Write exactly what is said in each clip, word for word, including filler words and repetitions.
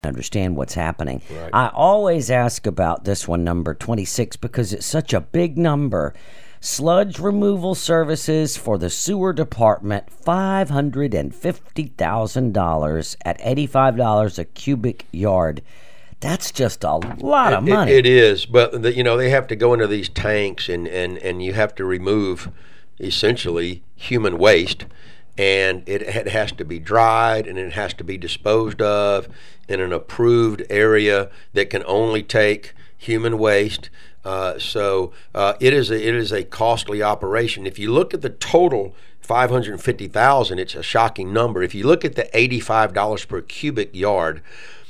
understand what's happening. Right. I always ask about this one, number twenty-six, because it's such a big number. Sludge removal services for the sewer department, five hundred fifty thousand dollars at eighty-five dollars a cubic yard. That's just a lot of It- money. It, it is, but the, you know, they have to go into these tanks and, and, and you have to remove essentially human waste, and it, it has to be dried and it has to be disposed of in an approved area that can only take human waste. Uh, so uh, it is a, it is a costly operation. If you look at the total five hundred fifty thousand, it's a shocking number. If you look at the eighty-five dollars per cubic yard,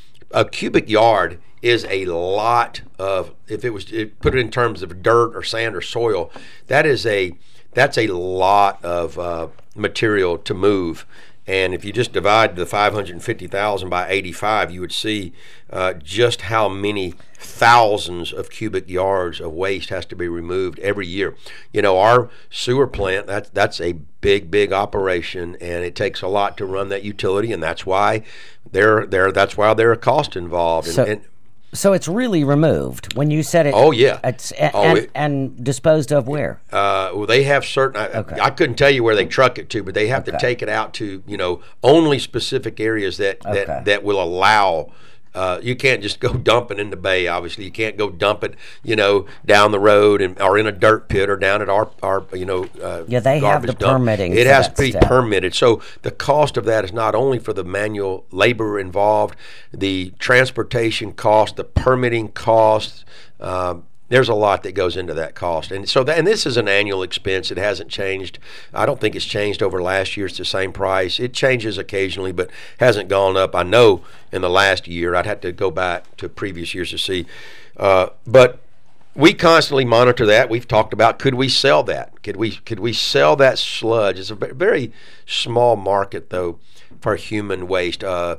a cubic yard is a lot of, if it was it, put it in terms of dirt or sand or soil, that is a that's a lot of uh, material to move. And if you just divide the five hundred fifty thousand by eighty-five, you would see uh, just how many thousands of cubic yards of waste has to be removed every year. You know, our sewer plant, that's, that's a big, big operation, and it takes a lot to run that utility, and that's why there, there, that's why there are costs involved. And, So- and So it's really removed when you said it. Oh, yeah. It's and, Oh, and, it- and disposed of where? Uh, well, they have certain. I, Okay. I couldn't tell you where they truck it to, but they have Okay. to take it out to, you know, only specific areas that Okay. that, that will allow. Uh, you can't just go dump it in the bay. Obviously, you can't go dump it, you know, down the road and or in a dirt pit or down at our our you know. Uh, Yeah, they have garbage the dump. permitting It for has that to be step. permitted. So the cost of that is not only for the manual labor involved, the transportation cost, the permitting costs. Um, There's a lot that goes into that cost, and so that, and this is an annual expense. It hasn't changed. I don't think it's changed over last year. It's the same price. It changes occasionally, but hasn't gone up. I know in the last year. I'd have to go back to previous years to see, uh, but we constantly monitor that. We've talked about, could we sell that? Could we could we sell that sludge? It's a ve- very small market though for human waste. Uh,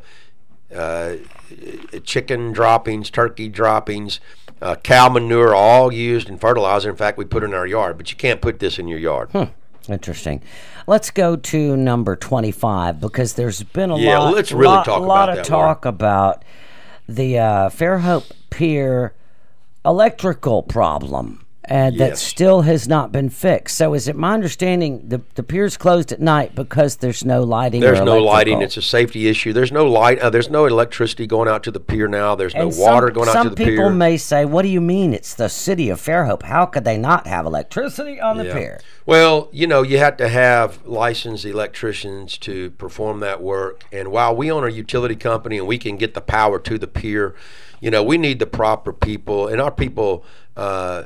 uh, chicken droppings, turkey droppings. Uh, cow manure, all used in fertilizer. In fact, we put it in our yard, but you can't put this in your yard. Interesting. Let's go to number twenty-five, because there's been a Yeah, lot, let's really lot, talk lot about of that, Laura. talk about the uh, Fairhope Pier electrical problem, and that Yes. still has not been fixed. So is it my understanding the, the pier's closed at night because there's no lighting There's or no lighting. electrical? It's a safety issue. There's no light. Uh, there's no electricity going out to the pier now. There's no And water some, going out some to the people pier. may say, what do you mean it's the city of Fairhope? How could they not have electricity on the Yeah. pier? Well, you know, you have to have licensed electricians to perform that work. And while we own a utility company and we can get the power to the pier, you know, we need the proper people. And our people, uh,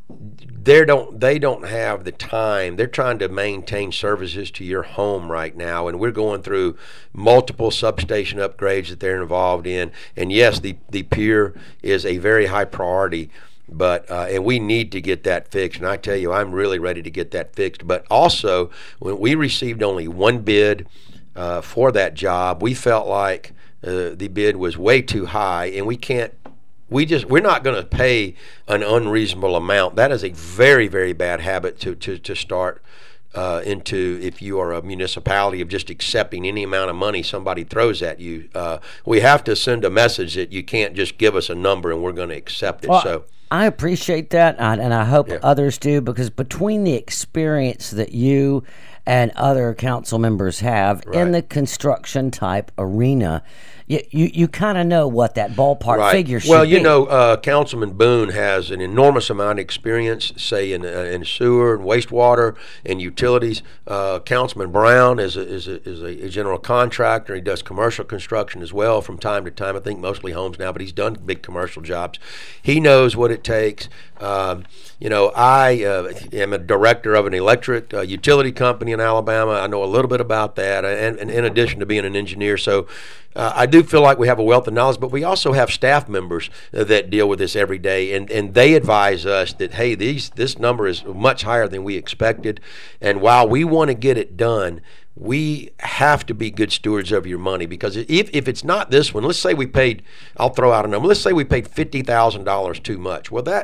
they don't they don't have the time. They're trying to maintain services to your home right now, and we're going through multiple substation upgrades that they're involved in. And yes, the the pier is a very high priority, but uh, and we need to get that fixed. And I tell you, I'm really ready to get that fixed. But also, when we received only one bid uh, for that job, we felt like uh, the bid was way too high, and we can't. We just we're not going to pay an unreasonable amount. That is a very very bad habit to to to start uh, into if you are a municipality, of just accepting any amount of money somebody throws at you. Uh, we have to send a message that you can't just give us a number and we're going to accept it. Well, so I appreciate that, and and I hope Yeah. others do, because between the experience that you and other council members have in Right. the construction type arena, you you, you kind of know what that ballpark right. figure should Well, you be. know, uh, Councilman Boone has an enormous amount of experience, say in uh, in sewer and wastewater and utilities. Uh, Councilman Brown is a, is a, is a general contractor. He does commercial construction as well from time to time. I think mostly homes now, but he's done big commercial jobs. He knows what it takes. Um, you know, I uh, am a director of an electric uh, utility company in Alabama. I know a little bit about that, and, and in addition to being an engineer, so. Uh, I do feel like we have a wealth of knowledge, but we also have staff members uh, that deal with this every day, and, and they advise us that, hey, these this number is much higher than we expected, and while we want to get it done, we have to be good stewards of your money, because if, if it's not this one, let's say we paid, I'll throw out a number, let's say we paid fifty thousand dollars too much. Well, that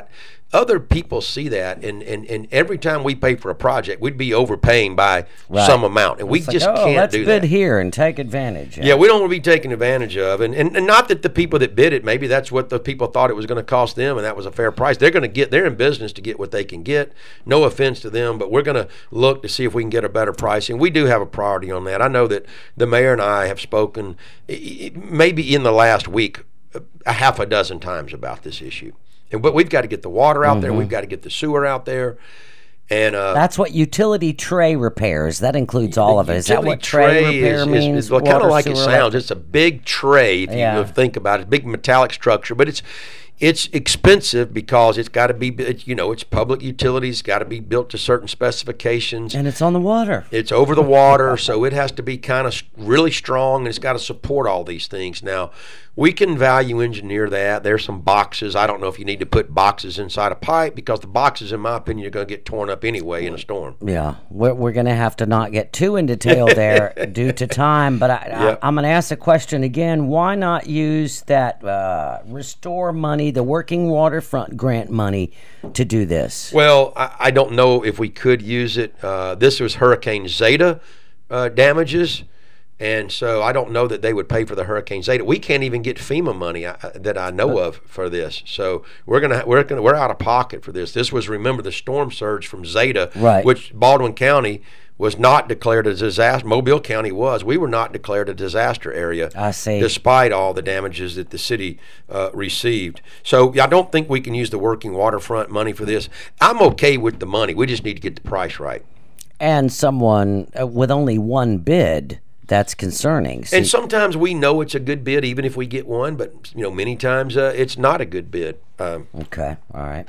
other people see that, and, and, and every time we pay for a project, we'd be overpaying by right. some amount, and we it's just like, oh, can't let's do bid that. here and take advantage. Yeah. yeah, we don't want to be taken advantage of, and, and and not that the people that bid it, maybe that's what the people thought it was going to cost them, and that was a fair price. They're going to get, they're in business to get what they can get. No offense to them, but we're going to look to see if we can get a better price, and we do have a priority on that. I know that the mayor and I have spoken maybe in the last week a half a dozen times about this issue. And, but we've got to get the water out mm-hmm. there. We've got to get the sewer out there. And uh, that's what utility tray repairs. That includes all of it. Is that what tray, tray repair is, means? Is, is well, kind of like it sounds. Electric? It's a big tray, if yeah. you think about it. Big metallic structure. But it's it's expensive because it's got to be, you know, it's public utilities, got to be built to certain specifications. And it's on the water. It's over the water, so it has to be kind of really strong, and it's got to support all these things. Now, we can value engineer that. There's some boxes. I don't know if you need to put boxes inside a pipe, because the boxes, in my opinion, are going to get torn up anyway in a storm. Yeah, we're, we're going to have to not get too in detail there due to time. But I, yep. I, I'm going to ask the question again. Why not use that uh, restore money, the working waterfront grant money, to do this? Well, I, I don't know if we could use it. Uh, this was Hurricane Zeta uh, damages. And so I don't know that they would pay for the Hurricane Zeta. We can't even get FEMA money I, that I know of for this. So we're gonna we're gonna we're out of pocket for this. This was, remember, the storm surge from Zeta, right. which Baldwin County was not declared a disaster. Mobile County was. We were not declared a disaster area. I see. Despite all the damages that the city uh, received. So I don't think we can use the working waterfront money for this. I'm okay with the money. We just need to get the price right. And someone uh, with only one bid. That's concerning. See, and sometimes we know it's a good bid, even if we get one, but you know, many times uh, it's not a good bid. Um, okay, all right.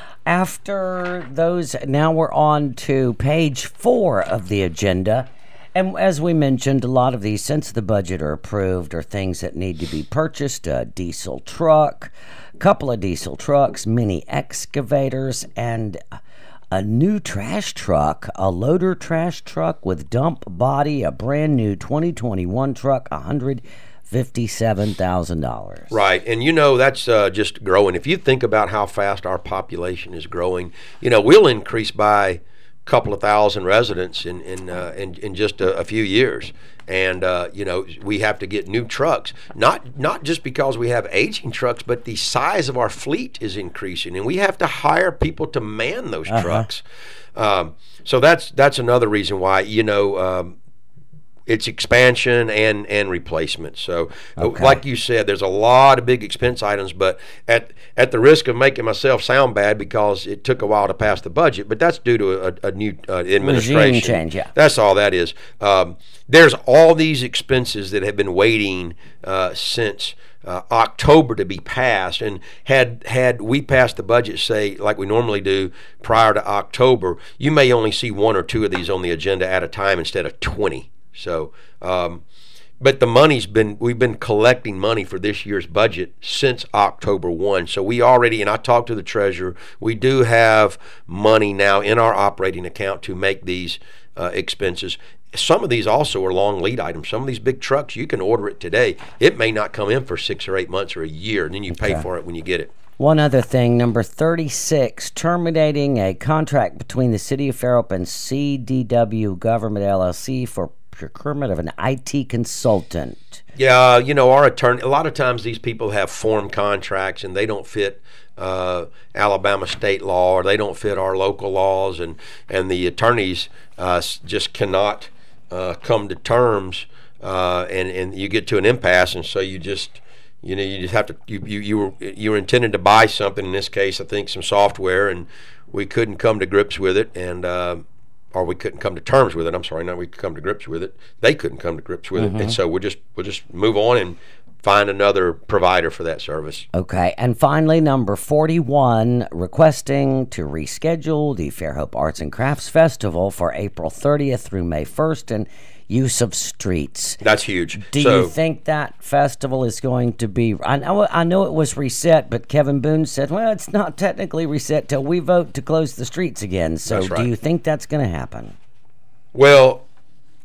After those, now we're on to page four of the agenda. And as we mentioned, a lot of these, since the budget are approved, are things that need to be purchased. A diesel truck, a couple of diesel trucks, mini excavators, and a new trash truck, a loader trash truck with dump body, a brand new twenty twenty-one truck, one hundred fifty-seven thousand dollars. Right, and you know, that's uh, just growing. If you think about how fast our population is growing, you know, we'll increase by a couple of thousand residents in in uh, in, in just a, a few years. And uh, you know, we have to get new trucks, not not just because we have aging trucks, but the size of our fleet is increasing, and we have to hire people to man those uh-huh. trucks. Um, so that's that's another reason why, you know, um, it's expansion and and replacement. So okay. like you said, there's a lot of big expense items, but at at the risk of making myself sound bad, because it took a while to pass the budget, but that's due to a, a new uh, administration. Regime change, yeah. That's all that is. Um, there's all these expenses that have been waiting uh, since uh, October to be passed, and had had we passed the budget, say, like we normally do prior to October, you may only see one or two of these on the agenda at a time instead of twenty. So, um, but the money's been, we've been collecting money for this year's budget since October first. So we already, and I talked to the treasurer, we do have money now in our operating account to make these uh, expenses. Some of these also are long lead items. Some of these big trucks, you can order it today. It may not come in for six or eight months or a year, and then you pay okay. for it when you get it. One other thing, number thirty-six, terminating a contract between the City of Fairhope and C D W Government L L C for procurement of an I T consultant. Yeah, you know, our attorney, a lot of times these people have form contracts and they don't fit uh, Alabama state law, or they don't fit our local laws, and, and the attorneys uh, just cannot uh, come to terms, uh, and, and you get to an impasse, and so you just... You know, you just have to. You, you you were you were intended to buy something. In this case, I think some software, and we couldn't come to grips with it, and uh, or we couldn't come to terms with it. I'm sorry, not we could come to grips with it. They couldn't come to grips with mm-hmm. it, and so we'll just we'll just move on and find another provider for that service. Okay, and finally, number forty-one, requesting to reschedule the Fairhope Arts and Crafts Festival for April thirtieth through May first, and use of streets. That's huge. Do so, you think that festival is going to be... I know, I know it was reset, but Kevin Boone said, well, it's not technically reset till we vote to close the streets again. So right. do you think that's going to happen? Well,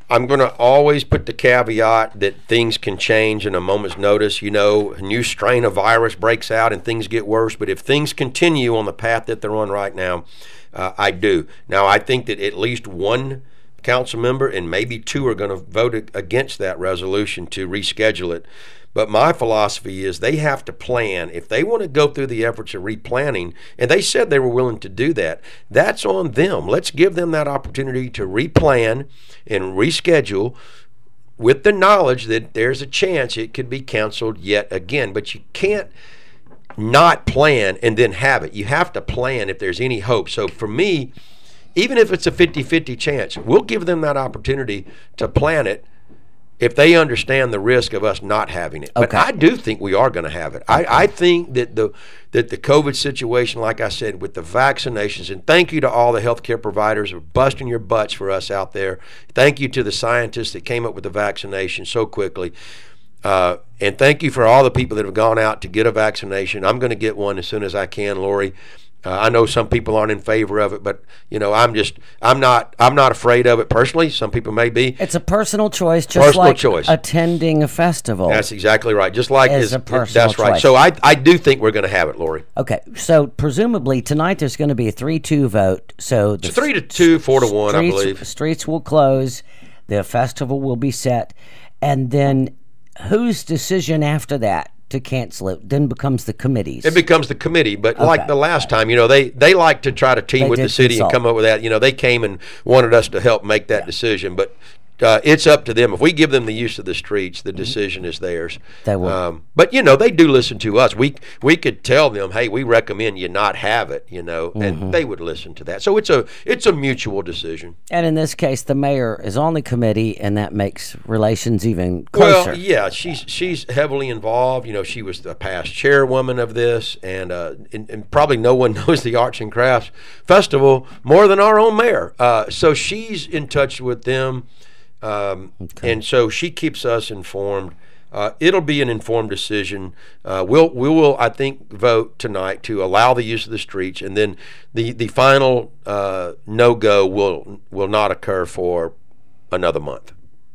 I'm going to always put the caveat that things can change in a moment's notice. You know, a new strain of virus breaks out and things get worse. But if things continue on the path that they're on right now, uh, I do. Now, I think that at least one council member and maybe two are going to vote against that resolution to reschedule it. But my philosophy is they have to plan. If they want to go through the efforts of replanning, and they said they were willing to do that, that's on them. Let's give them that opportunity to replan and reschedule with the knowledge that there's a chance it could be canceled yet again. But you can't not plan and then have it. You have to plan if there's any hope. So for me, even if it's a fifty-fifty chance, we'll give them that opportunity to plan it if they understand the risk of us not having it. But Okay. I do think we are going to have it. I, I think that the that the COVID situation, like I said, with the vaccinations, and thank you to all the healthcare providers who are busting your butts for us out there. Thank you to the scientists that came up with the vaccination so quickly. Uh, and thank you for all the people that have gone out to get a vaccination. I'm going to get one as soon as I can, Lori. Uh, I know some people aren't in favor of it, but you know, I'm just, I'm not, I'm not afraid of it personally. Some people may be. It's a personal choice, just Personal like choice. attending a festival. That's exactly right. Just like Is is- a personal that's right. choice. So I, I do think we're going to have it, Lori. Okay, so presumably tonight there's going to be a three two vote. So the It's three to two, four to one, I streets, believe. Streets will close, the festival will be set, and then whose decision after that to cancel it then becomes the committee's? It becomes the committee, but like Okay. the last time, you know, they, they like to try to team They with the did city consult. and come up with that. You know, they came and wanted us to help make that decision, but uh, it's up to them. If we give them the use of the streets, the decision is theirs. They will. Um, but you know, they do listen to us. We we could tell them, hey, we recommend you not have it. You know, Mm-hmm. and they would listen to that. So it's a it's a mutual decision. And in this case, the mayor is on the committee, and that makes relations even closer. Well, yeah, she's she's heavily involved. You know, she was the past chairwoman of this, and uh, and, and probably no one knows the Arts and Crafts Festival more than our own mayor. Uh, so she's in touch with them, um, and so she keeps us informed. Uh, it'll be an informed decision. Uh, we'll we will I think vote tonight to allow the use of the streets, and then the the final uh, no go will will not occur for another month.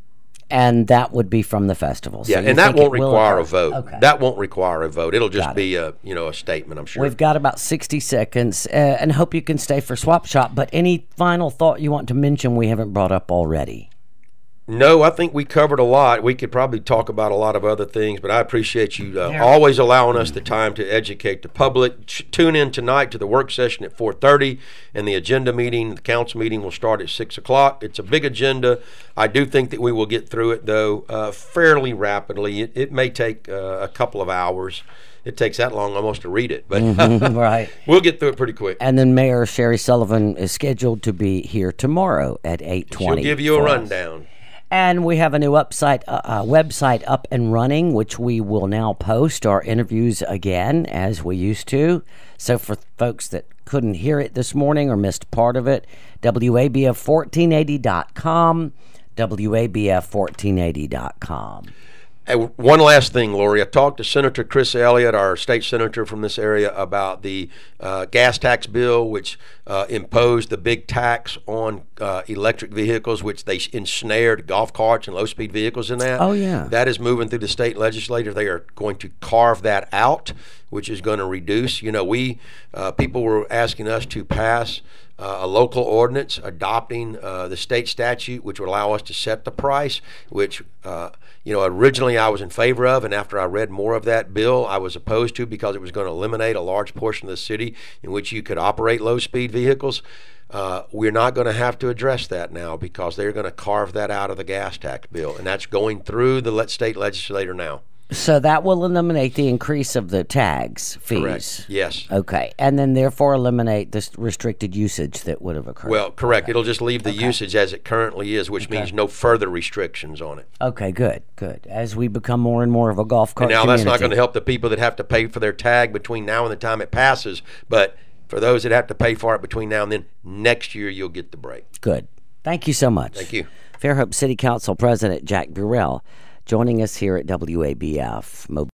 And that would be from the festival. So Yeah, you and that think it won't will require occur. a vote. Okay. That won't require a vote. It'll just Got it. be a you know a statement. I'm sure. We've got about sixty seconds, uh, and hope you can stay for Swap Shop. But any final thought you want to mention we haven't brought up already? No, I think we covered a lot. We could probably talk about a lot of other things, but I appreciate you uh, Yeah. always allowing us the time to educate the public. Ch- Tune in tonight to the work session at four thirty, and the agenda meeting, the council meeting, will start at six o'clock. It's a big agenda. I do think that we will get through it, though, uh, fairly rapidly. It, it may take uh, a couple of hours. It takes that long almost to read it, but Right. we'll get through it pretty quick. And then Mayor Sherry Sullivan is scheduled to be here tomorrow at eight twenty. She'll give you a rundown. And we have a new upsite, uh, uh, website up and running, which we will now post our interviews again as we used to. So for folks that couldn't hear it this morning or missed part of it, W A B F fourteen eighty dot com, W A B F fourteen eighty dot com. Hey, one last thing, Lori. I talked to Senator Chris Elliott, our state senator from this area, about the uh, gas tax bill, which uh, imposed the big tax on uh, electric vehicles, which they ensnared golf carts and low-speed vehicles in that. Oh, yeah. That is moving through the state legislature. They are going to carve that out, which is going to reduce. You know, we uh, people were asking us to pass Uh, a local ordinance adopting uh, the state statute, which would allow us to set the price, which, uh, you know, originally I was in favor of, and after I read more of that bill, I was opposed to because it was going to eliminate a large portion of the city in which you could operate low-speed vehicles. Uh, we're not going to have to address that now because they're going to carve that out of the gas tax bill, and that's going through the le- state legislature now. So that will eliminate the increase of the tags fees. Correct. Yes. Okay. And then therefore eliminate this restricted usage that would have occurred. Well, correct. Okay. It'll just leave the usage as it currently is, which means no further restrictions on it. Okay, good, good. As we become more and more of a golf cart And now that's not going community. to help the people that have to pay for their tag between now and the time it passes, but for those that have to pay for it between now and then, next year you'll get the break. Good. Thank you so much. Thank you. Fairhope City Council President Jack Burrell joining us here at W A B F.